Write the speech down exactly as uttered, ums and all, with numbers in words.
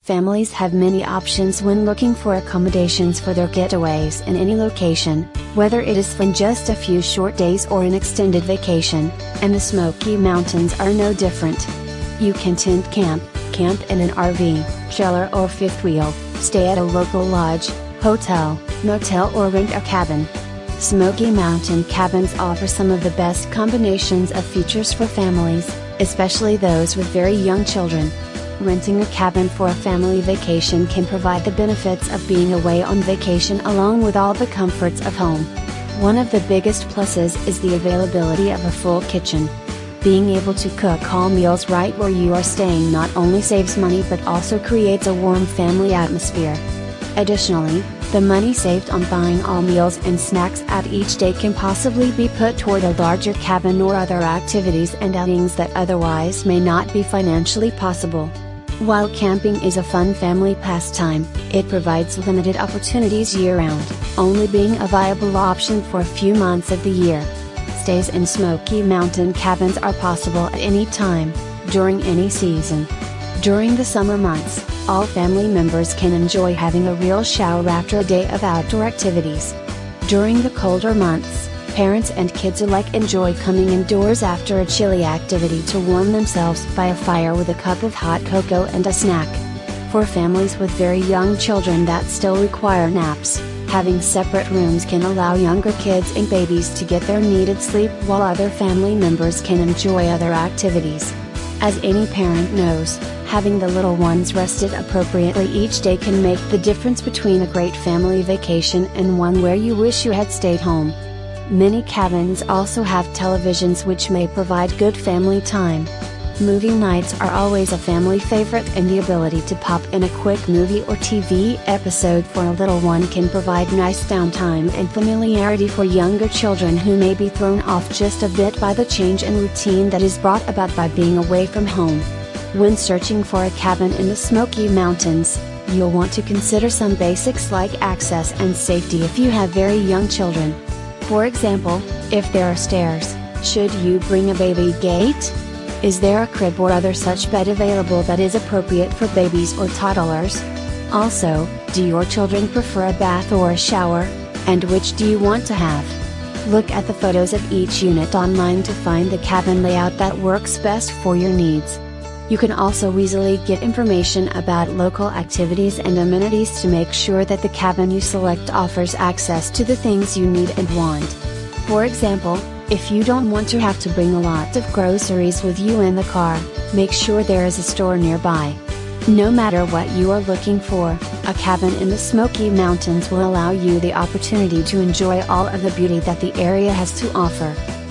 Families have many options when looking for accommodations for their getaways in any location, whether it is for just a few short days or an extended vacation, and the Smoky Mountains are no different. You can tent camp, camp in an R V, trailer or fifth wheel, stay at a local lodge, hotel, motel or rent a cabin. Smoky Mountain Cabins offer some of the best combinations of features for families, especially those with very young children. Renting a cabin for a family vacation can provide the benefits of being away on vacation along with all the comforts of home. One of the biggest pluses is the availability of a full kitchen. Being able to cook all meals right where you are staying not only saves money but also creates a warm family atmosphere. Additionally, the money saved on buying all meals and snacks at each day can possibly be put toward a larger cabin or other activities and outings that otherwise may not be financially possible. While camping is a fun family pastime, it provides limited opportunities year-round, only being a viable option for a few months of the year. Stays in Smoky Mountain Cabins are possible at any time, during any season. During the summer months, all family members can enjoy having a real shower after a day of outdoor activities. During the colder months, parents and kids alike enjoy coming indoors after a chilly activity to warm themselves by a fire with a cup of hot cocoa and a snack. For families with very young children that still require naps, having separate rooms can allow younger kids and babies to get their needed sleep while other family members can enjoy other activities. As any parent knows, having the little ones rested appropriately each day can make the difference between a great family vacation and one where you wish you had stayed home. Many cabins also have televisions which may provide good family time. Movie nights are always a family favorite, and the ability to pop in a quick movie or T V episode for a little one can provide nice downtime and familiarity for younger children who may be thrown off just a bit by the change in routine that is brought about by being away from home. When searching for a cabin in the Smoky Mountains, you'll want to consider some basics like access and safety if you have very young children. For example, if there are stairs, should you bring a baby gate? Is there a crib or other such bed available that is appropriate for babies or toddlers? Also, do your children prefer a bath or a shower, and which do you want to have? Look at the photos of each unit online to find the cabin layout that works best for your needs. You can also easily get information about local activities and amenities to make sure that the cabin you select offers access to the things you need and want. For example, if you don't want to have to bring a lot of groceries with you in the car, make sure there is a store nearby. No matter what you are looking for, a cabin in the Smoky Mountains will allow you the opportunity to enjoy all of the beauty that the area has to offer.